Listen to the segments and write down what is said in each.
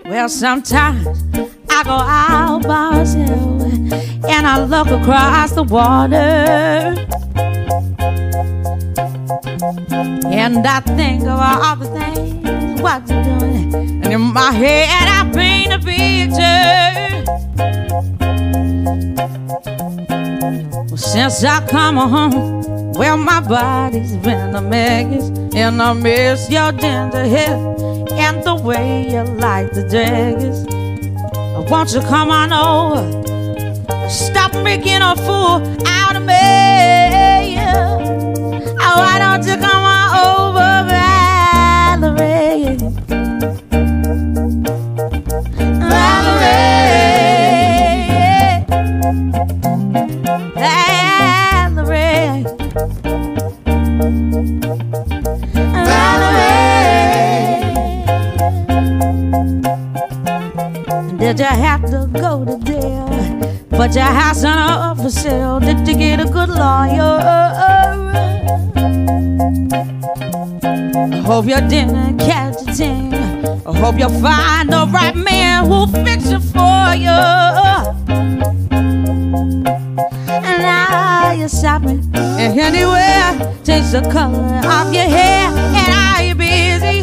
Well, sometimes I go out by myself and I look across the water, and I think of all the things what you're doing, and in my head I paint a picture. Well, since I come home, well, my body's been a mess, and I miss your ginger hair and the way you like the dress. Won't you come on over? Stop making a fool out of me. Why don't you come on over, Valerie? Valerie, Valerie, Valerie. Did you have to go to jail? But your house on for sale. Did you get a good lawyer? I hope you didn't catch a thing. I hope you find the right man who'll fix it for you. And now you're shopping and anywhere, change the color of your hair. And are you busy?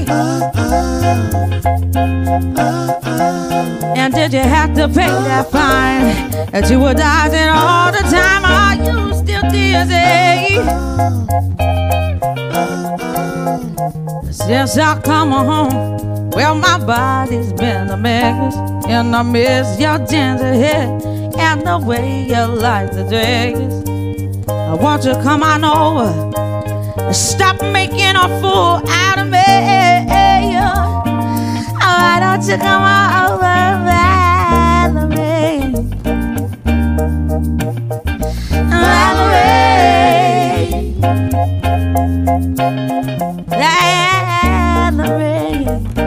And did you have to pay that fine that you were dodging all the time? Are you still dizzy? Since I come home, well, my body's been a mess, and I miss your ginger hair and the way you like the dress. I want you to come on over and stop making a fool out of me. Why don't you come on over, Valerie? Valerie, Valerie,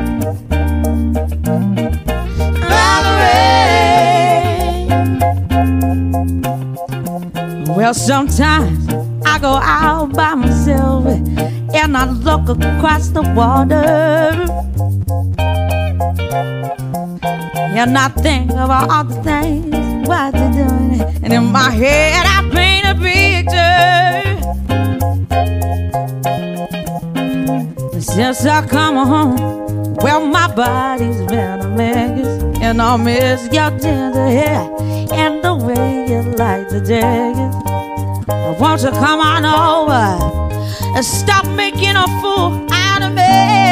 Valerie. Well, sometimes I go out by myself and I look across the water, and I think about all the things what you're doing, and in my head I paint a picture. Since I come home, well, my body's been a mess, and I miss your ginger hair and the way you like the dress. Won't you come on over and stop making a fool out of me?